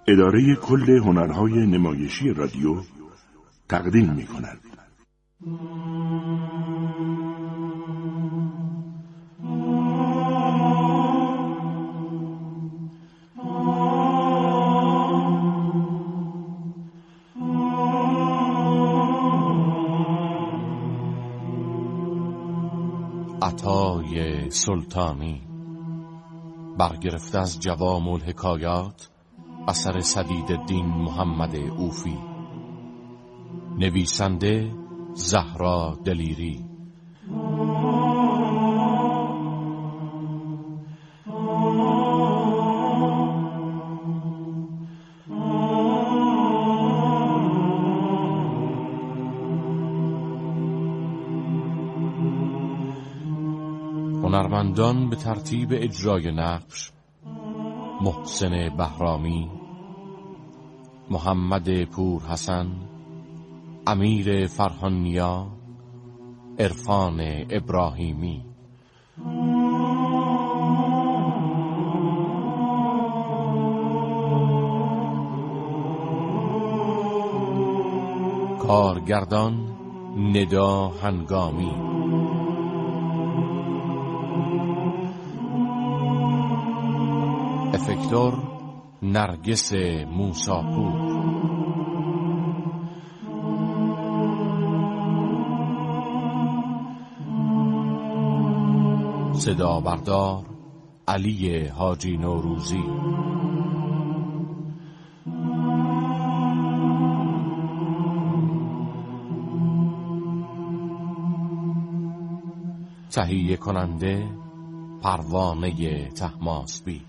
اداره کل هنرهای نمایشی رادیو تقدیم می‌کند. عطای سلطانی، برگرفته از جوام الحکایات اثر سدیدالدین محمد اوفی، نویسنده زهرا دلیری، هنرمندان به ترتیب اجرای نقش: محسن بهرامی، محمد پورحسن، امیر فرهانیا، عرفان ابراهیمی. کارگردان ندا هنگامی. افکتور نرگس موساپور. صدا بردار علی حاجی نوروزی. تهیه کننده پروانه طهماسبی.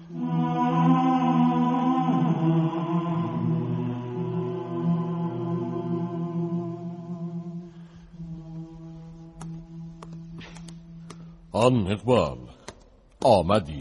آن اقبال آمدی؟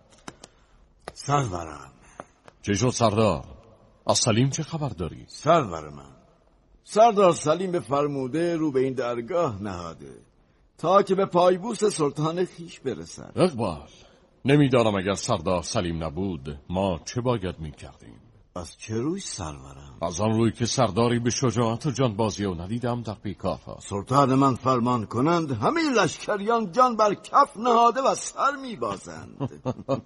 سرورم. چه شد سردار؟ از سلیم چه خبر داری؟ سرور من، سردار سلیم به فرموده رو به این درگاه نهاده تا که به پایبوس سلطان خیش برسد. اقبال، نمیدانم اگر سردار سلیم نبود ما چه باید میکردیم؟ از چه روی سرورم؟ از آن روی که سرداری به شجاعت و جانبازی او ندیدم در پیکارها. سلطان من فرمان کنند همه لشکریان جان بر کف نهاده و سر میبازند.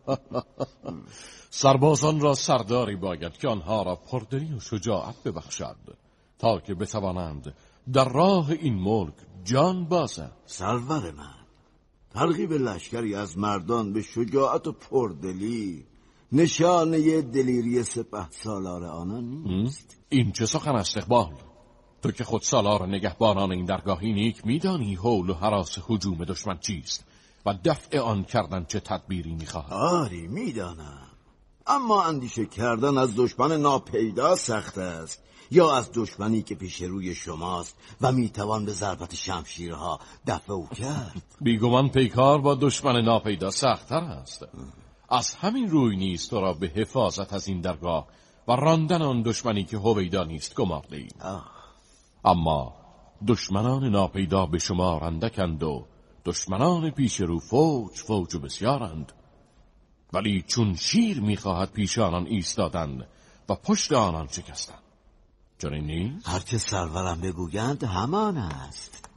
سربازان را سرداری باید که آنها را پردلی و شجاعت ببخشد تا که بتوانند در راه این ملک جان بازند. سرور من، ترغیب لشکری از مردان به شجاعت و پردلی نشانه دلیری سپهسالار آنان نیست. این چه سخن است اقبال؟ تو که خود سالار نگهبانان این درگاهی نیک میدانی حول و هراس هجوم دشمن چیست و دفع آن کردن چه تدبیری میخواهد. آری میدانم، اما اندیشه کردن از دشمن ناپیدا سخت است یا از دشمنی که پیش روی شماست و میتوان به ضربت شمشیرها دفع او کرد. بیگمان پیکار با دشمن ناپیدا سخت‌تر است. از همین روی نیست تو را به حفاظت از این درگاه و راندن آن دشمنی که هویدا نیست گمارده‌ایم. اما دشمنان ناپیدا به شما اندکند و دشمنان پیش رو فوج و بسیارند، ولی چون شیر میخواهد پیش آنان ایستادن و پشت آنان شکستن. چنین نیست؟ هر چه سرورم بگویند همان است.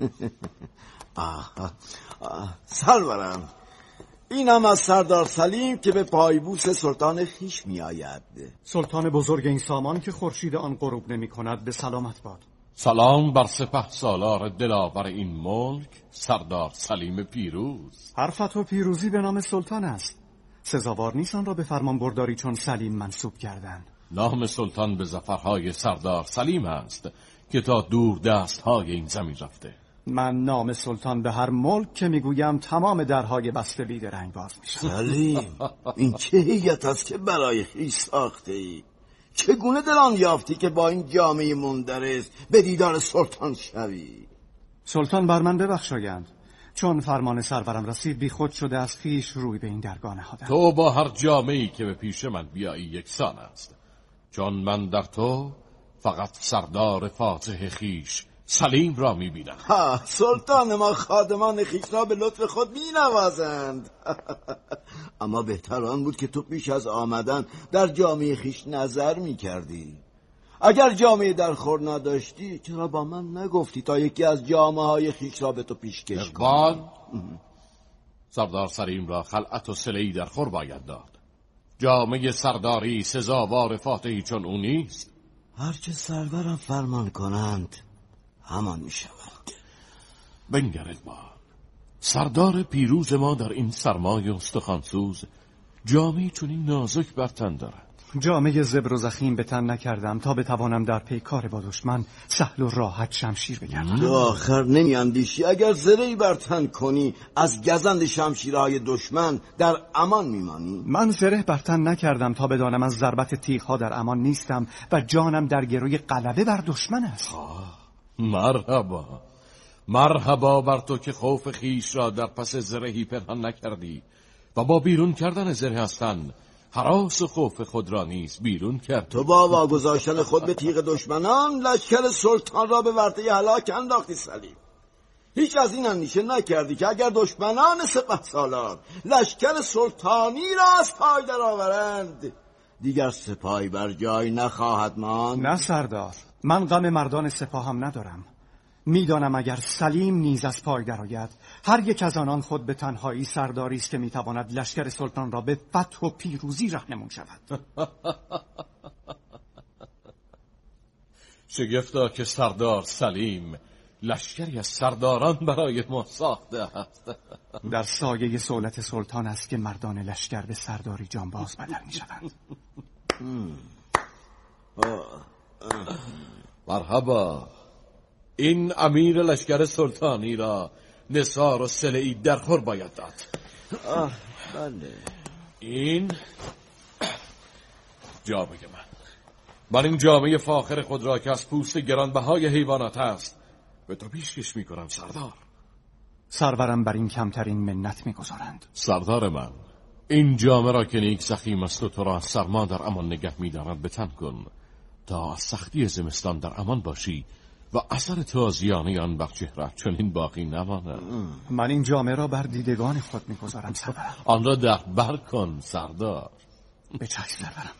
سرورم، اینم از سردار سلیم که به پایبوس سلطان خیش می آید. سلطان بزرگ این سامان که خورشید آن غروب نمی کند به سلامت باد. سلام بر سپهسالار دلاور این ملک سردار سلیم پیروز. هر فتح و پیروزی به نام سلطان است. سزاوار نیست آن را به فرمان برداری چون سلیم منصوب کردند. نام سلطان به ظفرهای سردار سلیم است که تا دور دستهای این زمین رفته. من نام سلطان به هر ملک که میگویم تمام درهای بسته بیدرنگ باز میشه. سلیم، این چه هیئت است که برای خویش ساخته ای؟ چگونه در آن یافتی که با این جامعه مندرس به دیدار سلطان شوی؟ سلطان بر من ببخشایند، چون فرمان سرورم رسید بی خود شده از خویش روی به این درگاه نهادم. تو با هر جامعه‌ای که به پیش من بیایی یکسان است، چون من در تو فقط سردار فاتح خویش سلیم را میبینم. سلطان ما خادمان خویش را به لطف خود مینوازند. اما بهتر آن بود که تو پیش از آمدن در جامعه خویش نظر میکردی. اگر جامعه در خور نداشتی چرا با من نگفتی تا یکی از جامعه های خویش را به تو پیشکش کنم؟ سردار سلیم را خلعت و صله‌ای در خور باید داد. جامعه سرداری سزاوار فاتحی چون او نیست. هرچه سرورم فرمان کنند همان می شود. بنگر اقبال، سردار پیروز ما در این سرمای استخوانسوز جامعه چون این نازک بر تن دارد. جامعه زبر و زخیم به تن نکردم تا بتوانم در پیکار با دشمن سهل و راحت شمشیر بگردم. تو آخر نمی اندیشی اگر زرهی بر تن کنی از گزند شمشیرهای دشمن در امان میمانی؟ من زره بر تن نکردم تا بدانم از ضربت تیغ‌ها در امان نیستم و جانم در گروی غلبه بر دشمن است. مرحبا، مرحبا بر تو که خوف خیش را در پس زرهی پنهان نکردی و با بیرون کردن زره هستن هراس و خوف خود را نیز بیرون کرد. تو با واگذاشتن خود به تیغ دشمنان لشکر سلطان را به ورطه هلاک انداختی سلیم. هیچ از این اندیشه نکردی که اگر دشمنان سپهسالار لشکر سلطانی را از پای درآورند دیگر سپاهی بر جای نخواهد ماند؟ نه سردار، من غم مردان سپاهم ندارم. میدانم اگر سلیم نیز از پای درآید هر یک از آنان خود به تنهایی سرداری است که میتواند لشکر سلطان را به فتح و پیروزی رهنمون شود. شگفتا که سردار سلیم لشکری از سرداران برای ما ساخته است. در سایه سهولت سلطان است که مردان لشکر به سرداری جانباز بدل میشوند. مرحبا، این امیر لشکر سلطانی را نثار و صله‌ای در خور باید داد. بله. این جامعه من این جامعه فاخر خود را که از پوست گرانبهای حیوانات است به تو پیشکش میکنم سردار. سرورم بر این کمترین منت میگذارند. سردار من، این جامعه را که نیک زخیم است و تو را از سرما در امان نگه میدارد به تن کن تا از سختی زمستان در امان باشی و اثر تازیانه آن بر چهره‌ات چنین باقی نماند. من این جامعه را بر دیدگان خود میگذارم سرورم. آن را در بر کن سردار. به چشم سرورم.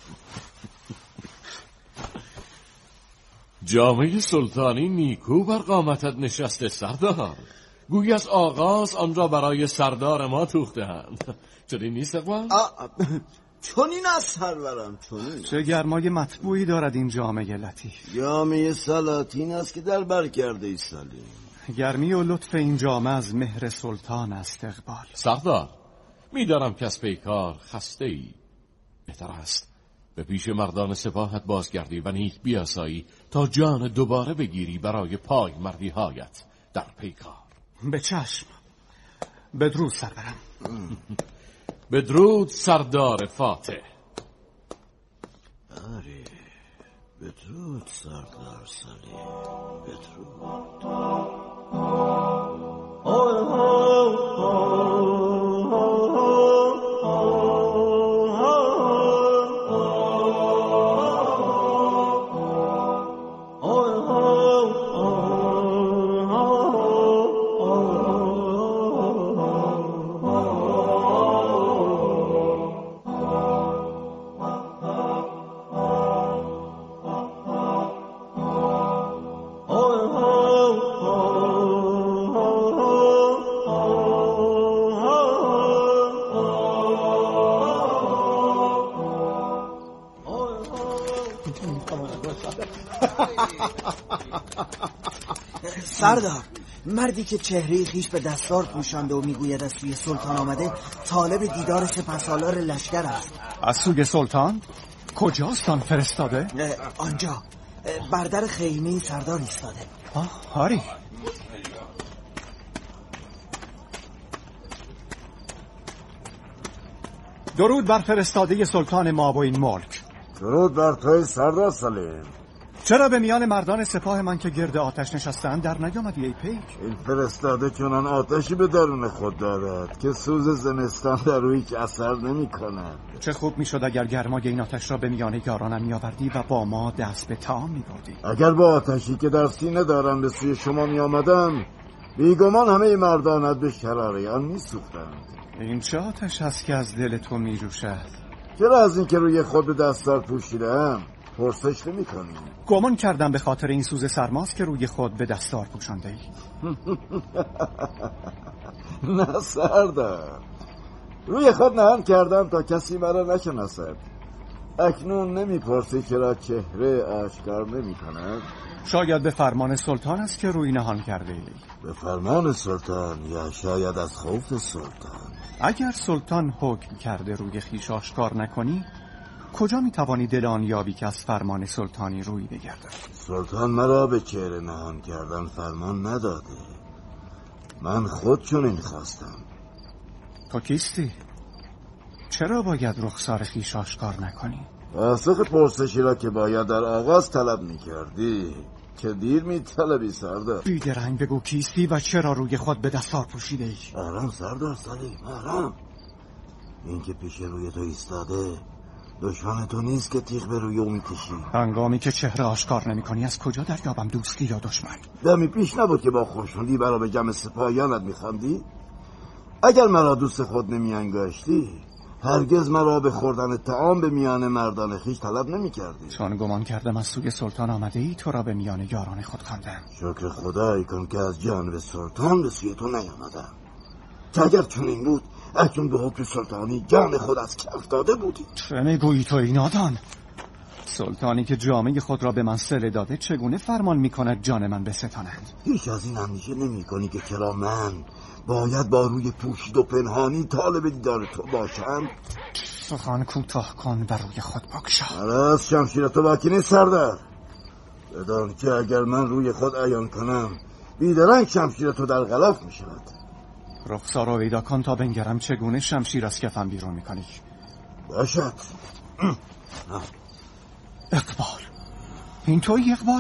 جامعه سلطانی نیکو بر قامتت نشسته سردار. گویی از آغاز آن را برای سردار ما توخته‌اند. چنین نیست اقبال؟ چنین است سرورم، چنین. چه گرمای مطبوعی دارد این جامعه لطیف. جامعه سلاطین است که در بر کرده ای سلیم. گرمی و لطف این جامعه از مهر سلطان است اقبال. سردار، میدانم که از پیکار خسته ای. بهتر است به پیش مردان سپاهت بازگردی و نیک بیاسایی تا جان دوباره بگیری برای پای مردی هایت در پیکار. به چشم. بدرود سرورم. بدرود سردار فاتح. آره، بدرود سردار سلیم، بدرود. سردار، مردی که چهره خیش به دستار پوشانده و میگوید از سوی سلطان آمده طالب دیدار سپهسالار لشکر است. از سوی سلطان؟ کجاست آن فرستاده؟ آنجا بر در خیمه سردار ایستاده. آری. درود بر فرستاده سلطان ما و این ملک. درود بر توی سردار سلیم. چرا به میان مردان سپاه من که گرد آتش نشستند در نیامدی ای پیک؟ این فرستاده چنان آتشی به درون خود دارد که سوز زمستان در روی هیچ اثر نمی کند. چه خوب می شد اگر گرمای این آتش را به میان یارانم می آوردی و با ما دست به طعام می بردی. اگر با آتشی که در سینه دارم به سوی شما می آمدم، بیگمان همه مردانت به شراره آن می سوختند. این چه آتش هست که از دل تو می جوشد؟ چرا از این که روی خود به دستار پوشیدم پرسش نمی کنی؟ گمان کردم به خاطر این سوز سرماست که روی خود به دستار پوشانده ای. نه سردار، روی خود نهان کردم تا کسی مرا نشناسد. اکنون نمیپرسی چرا چهره آشکار نمی کند؟ شاید به فرمان سلطان است که روی نهان کرده ای. به فرمان سلطان یا شاید از خوف سلطان. اگر سلطان حکم کرده روی خویش آشکار نکنی، کجا میتوانی دل آن یابی که از فرمان سلطانی روی بگردد؟ سلطان مرا به چهره نهان کردن فرمان نداده، من خود چنین خواستم. تو کیستی؟ چرا باید رخسار خویش آشکار نکنی؟ پاسخ پرسشی را که باید در آغاز طلب میکردی چه دیر میطلبی سردار؟ بیدرنگ بگو کیستی و چرا روی خود به دستار پوشیده ای؟ آرام سردار سلیم، آرام. این که پیش روی تو ایستاده دشمن تو نیست که تیغ به روی او میکشی. هنگامی که چهره آشکار نمی کنی از کجا دریابم دوستی یا دشمن؟ دمی پیش نبود که با خورشوندی برا به جمع سپاهیانت میخواندی؟ اگر مرا دوست خود نمی انگاشتی هرگز مرا به خوردن طعام به میان مردان خیش طلب نمی کردی. چون گمان کردم از سوی سلطان آمده ای تو را به میان یاران خود خواندم. شکر خدایی کن که از جانب سلطان به سوی تو نیامدم. که اگر چنین بود اکنون به حکم سلطانی جان خود از کف داده بودی. چه میگویی تو ای نادان؟ سلطانی که جامعه خود را به من صله داده چگونه فرمان میکند جان من بستاند؟ هیچ از این اندیشه نمی کنی که چرا من باید با روی پوشید و پنهانی طالب دیدار تو باشم؟ سخن کوتاه کن و روی خود بگشا. از شمشیر تو باکی نیست سردار. بدان که اگر من روی خود عیان کنم بیدرنگ شمشیر تو در غلاف می شود. رخسار رو ویدا کن تا بنگرم چگونه شمشیر از کفم بیرون میکنی. باشد. اقبال، این تویی اقبال؟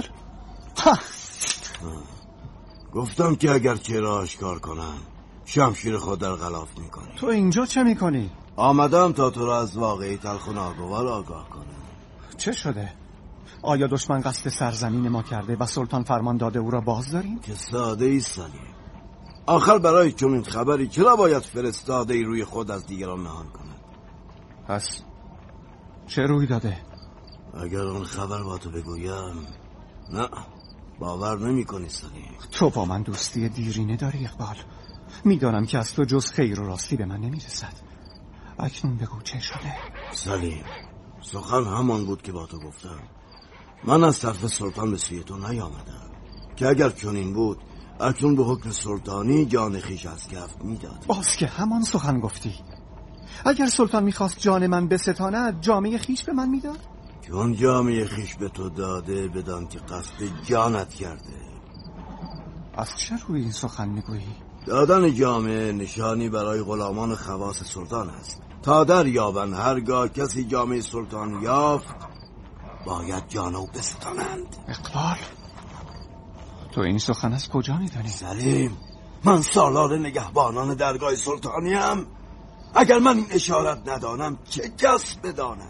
گفتم که اگر چهره آشکار کنم شمشیر خود در غلاف میکنی. تو اینجا چه میکنی؟ آمدم تا تو را از واقعی تلخ و ناگوار آگاه کنم. چه شده؟ آیا دشمن قصد سرزمین ما کرده و سلطان فرمان داده او را باز داریم؟ که ساده ای سلیم. آخر برای چنین خبری چرا باید فرستاده ای روی خود از دیگران نهان کند؟ پس چه روی داده؟ اگر اون خبر با تو بگویم نه باور نمی کنی سلیم. تو با من دوستی دیرینه داری اقبال. میدانم که از تو جز خیر و راستی به من نمیرسد. اکنون بگو چه شده؟ سلیم، سخن همان بود که با تو گفتم. من از طرف سلطان به سوی تو نیامدم که اگر چنین بود اکنون به حکم سلطانی جان خیش از کف میداد. باز که همان سخن گفتی. اگر سلطان میخواست جان من بستاند جامعه خیش به من میداد؟ چون جامعه خیش به تو داده بدان که قصد جانت کرده. از چه روی این سخن میگویی؟ دادن جامعه نشانی برای غلامان خواص سلطان است تا دریابند هرگاه کسی جامعه سلطان یافت باید جانو بستانند. اقبال، تو این سخن از کجا میدانی؟ سلیم، من سالار نگهبانان درگاه سلطانیم. اگر من این اشارت ندانم چه کس بداند؟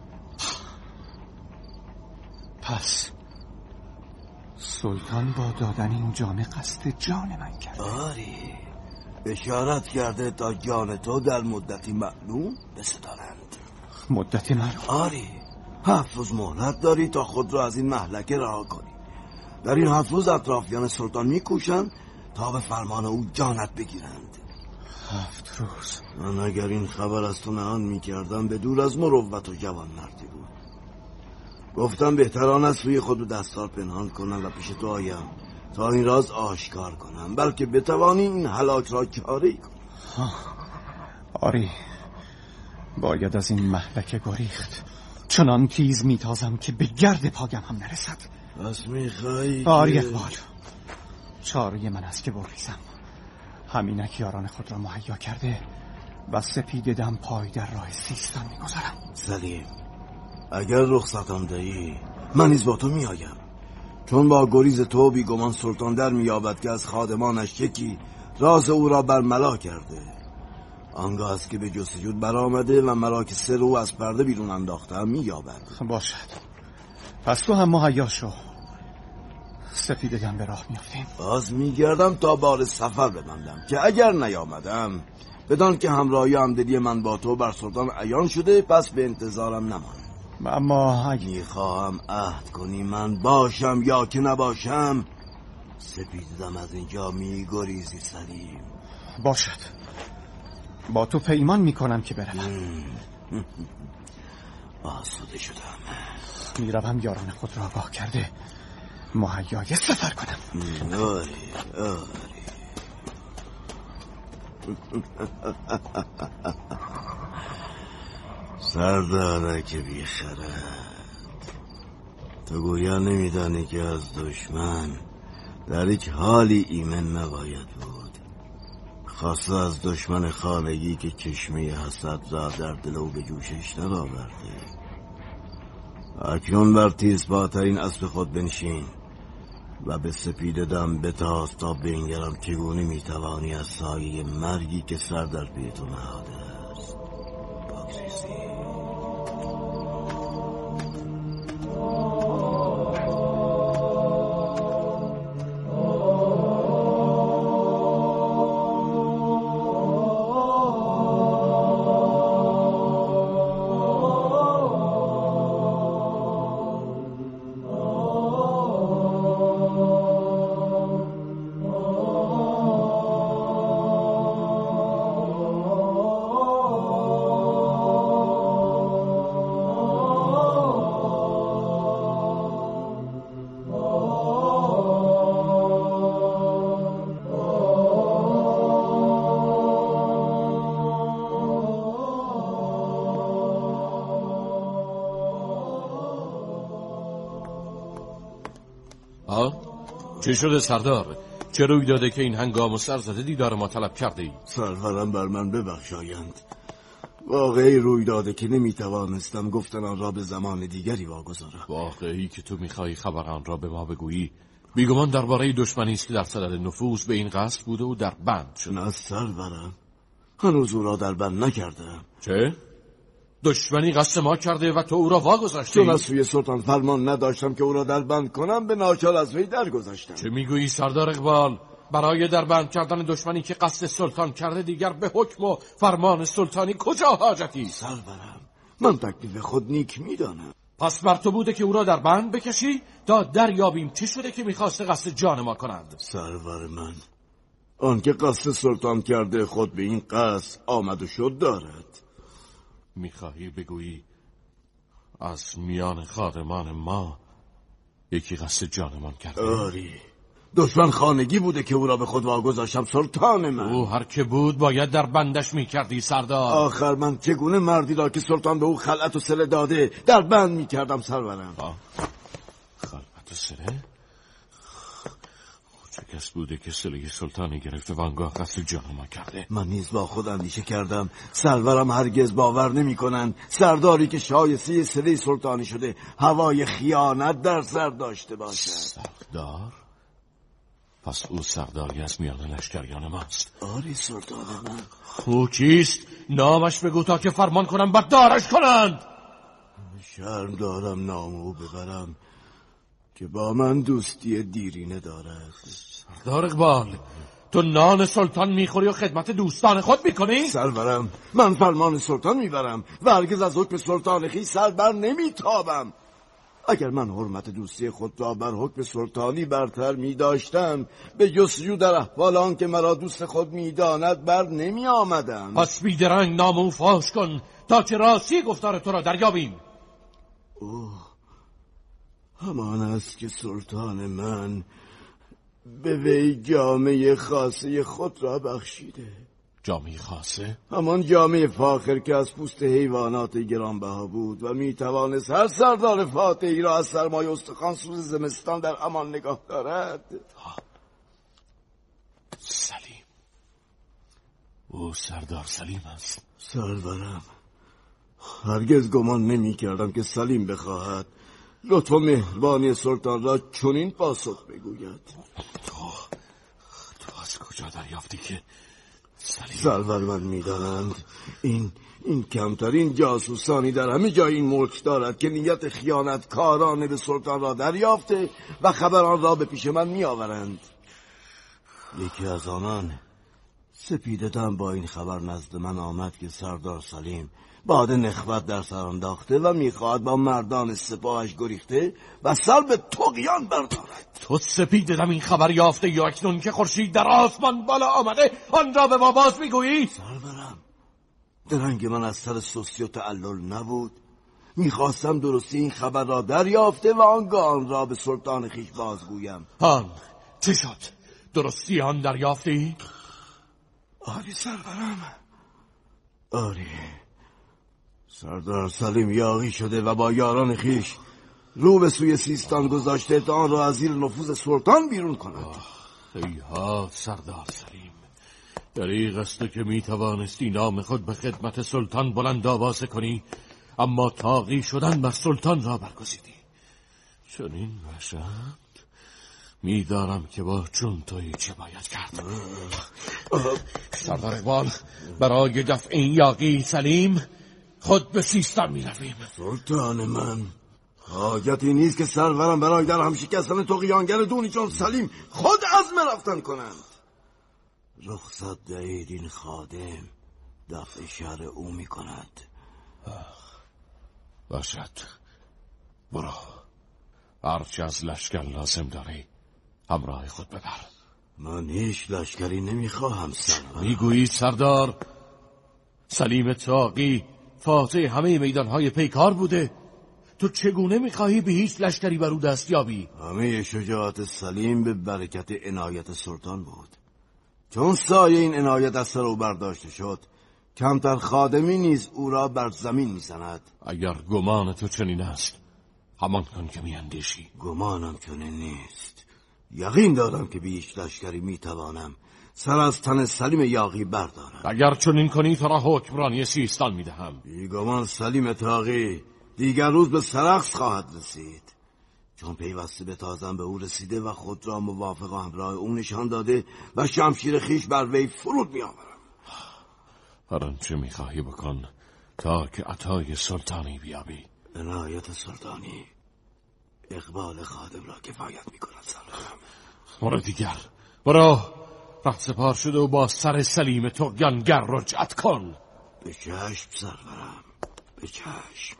پس سلطان با دادن این جامه قصد جان من کرد. آری، اشارت کرده تا جان تو در مدتی معلوم بستانند. مدتی معلوم؟ آری، 7 روز مهلت داری تا خود را از این مهلکه رها کنی. در این 7 روز اطرافیان سلطان میکوشند تا به فرمان او جانت بگیرند. 7 روز؟ من اگر این خبر از تو نهان میکردم به دور از مروت و جوان مردی بود. گفتم بهتران است روی خود و دستار پنهان کنم و پیش تو آیم تا این راز آشکار کنم بلکه بتوانی این هلاک را چاری کنم. آری، باید از این مهلکه گریخت. چنان تیز میتازم که به گرد پاگم هم نرسد. پس میخوایی آری اقبال، چاره من است که بریزم. همینک یاران خود را مهیا کرده و سپید دم پای در راه سیستان میگذارم. سلیم، اگر رخصتم دهی من نیز با تو میآیم، چون با گریز تو بیگمان سلطان در مییابد که از خادمانش یکی راز او را برملا کرده. آنگاه است که به جستجو برآمده و ملاک سر او از پرده بیرون انداخته مییابد. باشد، پس تو هم مهیا شو، سپیده دم به راه میافتیم. باز میگردم تا بار سفر ببندم که اگر نیامدم بدان که همراهی و همدلی من با تو بر سلطان عیان شده، پس به انتظارم نمان. اما میخواهم عهد کنی من باشم یا که نباشم سپیدم از اینجا میگریزی سلیم. باشد، با تو پیمان میکنم که بروم. آسوده شدم. میروم یاران خود را آگاه کرده مهیای سفر کنم. آری سرداره که بیخرد، تو گویا نمیدانی که از دشمن در یک حالی ایمن نباید بود، خاصه از دشمن خانگی که چشمه حسد را در دل او به جوشش درآورده. اکنون بر تیزپاترین اسب خود بنشین و به سپیده دم بتاز تا بنگرم چگونه میتوانی از سایه مرگی که سر در پی تو نهاده است بگریزی. چه شده سردار؟ چه روی داده که این هنگام و سرزده دیدار ما طلب کرده ای؟ سرورم بر من ببخشایند، واقعی روی داده که نمیتوانستم گفتن آن را به زمان دیگری واگذارم. واقعی که تو میخوای خبر آن را به ما بگویی بیگمان درباره دشمنی است که در صدد نفوذ به این قصد بوده و در بند شد. نه سرورم، هنوز او را در بند نکردم. چه؟ دشمنی قصد ما کرده و تو او را واگذاشتی؟ چون از سوی سلطان فرمان نداشتم که او را در بند کنم، به ناچار از وی درگذشتم. چه میگویی سردار اقبال؟ برای در بند کردن دشمنی که قصد سلطان کرده دیگر به حکم و فرمان سلطانی کجا حاجتی؟ سرورم، من تکلیف خود نیک میدانم. پس بر تو بوده که او را در بند بکشی تا دریابیم چه شده که میخواسته قصد جان ما کنند. سرور من، آن که قصد سلطان کرده خود به این قصد آمد و شد دارد. میخواهی بگویی از میان خادمان ما یکی قصد جانمان کرده؟ آری، دشمن خانگی بوده که او را به خود واگذاشتم سلطان من. او هر که بود باید در بندش میکردی سردار. آخر من چگونه مردی را که سلطان به او خلعت و سله داده در بند میکردم سرورم؟ خلعت و سله؟ چه کس بوده که سله سلطانی گرفته و آنگاه قصد جان ما کرده؟ من نیز با خود اندیشه کردم، سرورم هرگز باور نمی کنند سرداری که شایسته سله سلطانی شده هوای خیانت در سر داشته باشد. سردار؟ پس او سرداری از میان لشکریان ماست. آری سلطان من. او کیست؟ نامش بگو تا که فرمان کنم بردارش کنند. شرم دارم نام او ببرم که با من دوستی دیرینه دارد. سردار اقبال، تو نان سلطان میخوری و خدمت دوستان خود میکنی؟ سرورم، من فرمان سلطان میبرم و هرگز از حکم سلطان خویش سر بر نمیتابم. اگر من حرمت دوستی خود را بر حکم سلطانی برتر میداشتم، به جستجو در احوال آن که مرا دوست خود میداند بر نمی آمدم. پس بیدرنگ نام او فاش کن تا که راستی گفتار تو را دریابیم. همان است که سلطان من به وی جامعه خاصه خود را بخشیده. جامعه خاصه؟ همان جامعه فاخر که از پوست حیوانات گرانبها بود و می توانست هر سردار فاتحی را از سرمای استخوان سوز زمستان در امان نگاه دارد. سلیم، او سردار سلیم است. سرورم، هرگز گمان نمی کردم که سلیم بخواهد لطف و مهربانی سلطان را چنین پاسخ بگوید. تو از کجا دریافتی که سرور من می‌دانند این کمترین جاسوسانی در همه جای این ملک دارد که نیت خیانت کارانه به سلطان را دریافته و خبران را به پیش من می‌آورند. یکی از آنان سپیده‌دم با این خبر نزد من آمد که سردار سلیم باد نخوت در سر انداخته و میخواهد با مردان سپاهش گریخته و سر به طغیان بردارد. تو سپیده‌دم این خبر یافته یا اکنون که خورشید در آسمان بالا آمده آن را به ما باز میگویی؟ سرورم، درنگ من از سر سستی و تعلل نبود. میخواستم درستی این خبر را دریافته و آن را به سلطان خویش بازگویم. چه شد؟ درستی آن دریافتی؟ آری سرورم، آری. سردار سلیم یاغی شده و با یاران خویش رو به سوی سیستان گذاشته تا آن را از زیر نفوذ سلطان بیرون کند. ایها سردار سلیم، دریغ است که میتوانستی نام خود به خدمت سلطان بلند آوازه کنی، اما طاغی شدن بر سلطان را برگزیدی. چنین باشد میدارم که با چون تویی چه باید کرد. سردار اقبال، برای دفع این یاغی سلیم خود به سیستان می رویم. سلطان من، حاجتی نیست که سرورم برای در هم شکستن طغیانگر دونی چون سلیم خود عزم رفتن کنند. رخصت دهید این خادم دفع شر او می کند. باشد، برو. هرچه از لشکر لازم داری همراه خود ببر. من هیچ لشکری نمیخواهم سرور. میگویی سردار سلیم طاغی فاتح همه میدانهای پیکار بوده؟ تو چگونه میخواهی به هیچ لشکری بر او دست یابی؟ همه شجاعت سلیم به برکت عنایت سلطان بود. چون سایه این عنایت از سر او برداشته شد، کمتر خادمی نیز او را بر زمین میزند. اگر گمان تو چنین است همان کن که میاندیشی. گمانم چنین نیست. یقین دارم که به هیچ لشکری میتوانم سر از تن سلیم یاغی بردارم. اگر چنین کنی تو را حکمرانی سیستان میدهم. بیگمان سلیم طاغی دیگر روز به سرخس خواهد رسید، چون پیوسته به تازم به او رسیده و خود را موافق و همراه او نشان داده و شمشیر خیش بر وی فرود میآورم. هر آنچه میخواهی بکن تا که عطای سلطانی بیابی. عنایت سلطانی اقبال خادم را کفایت میکند سرورم. برو دیگر، برو. رهسپار شده و با سر سلیم طغیانگر رجعت کن. به چشم سرورم، به چشم.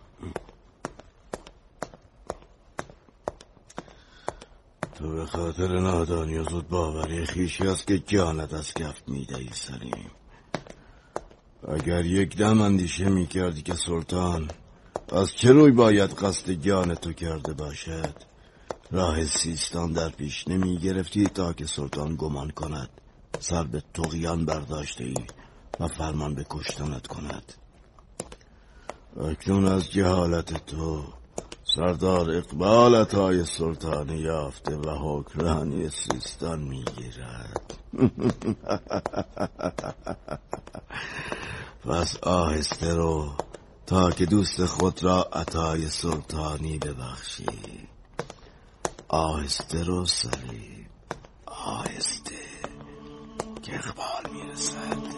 تو به خاطر نادانی و زود باوری خویشی است که جانت از کف میدهی سلیم. اگر یک دم اندیشه میکردی که سلطان از چه روی باید قصد جان تو کرده باشد، راه سیستان در پیش نمیگرفتی تا که سلطان گمان کند سر به طغیان برداشته ای و فرمان به کشتنت کند. اکنون از جهالت تو سردار اقبال عطای سلطانی یافته و حکمرانی سیستان میگیرد. پس آهسته رو تا که دوست خود را عطای سلطانی ببخشی. آهسته رو سلیم، آهسته که اقبال میرسد.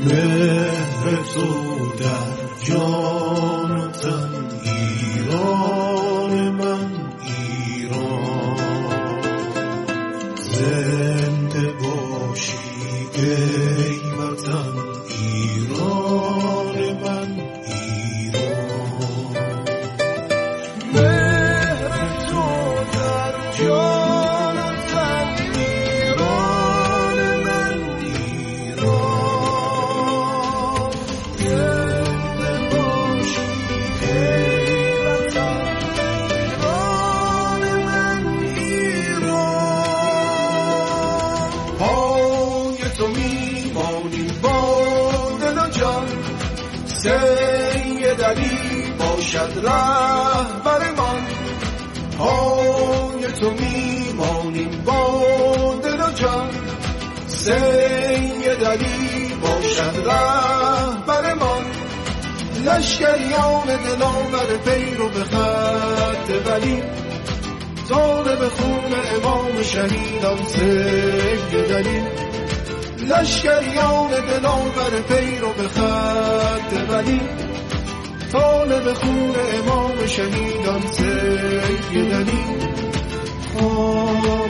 مهر تو در جان و تن، ایران من ایران. زنده باشی ای وطن، ایران من ایران. مهر تو در جان و تن، ایران من ایران. زنده باشی ای وطن، ایران من ایران. پای تو میمانیم با دل و جان، سید علی باشد رهبرمان. پای تو میمانیم با دل و جان، سید علی باشد رهبرمان. لشکریان دلاور پیرو به خط ولی، طالب خون امام شهیدان سید علی. لشکریان دلاور پیرو به خط ولی، طالب خون امام شهیدان سید علی.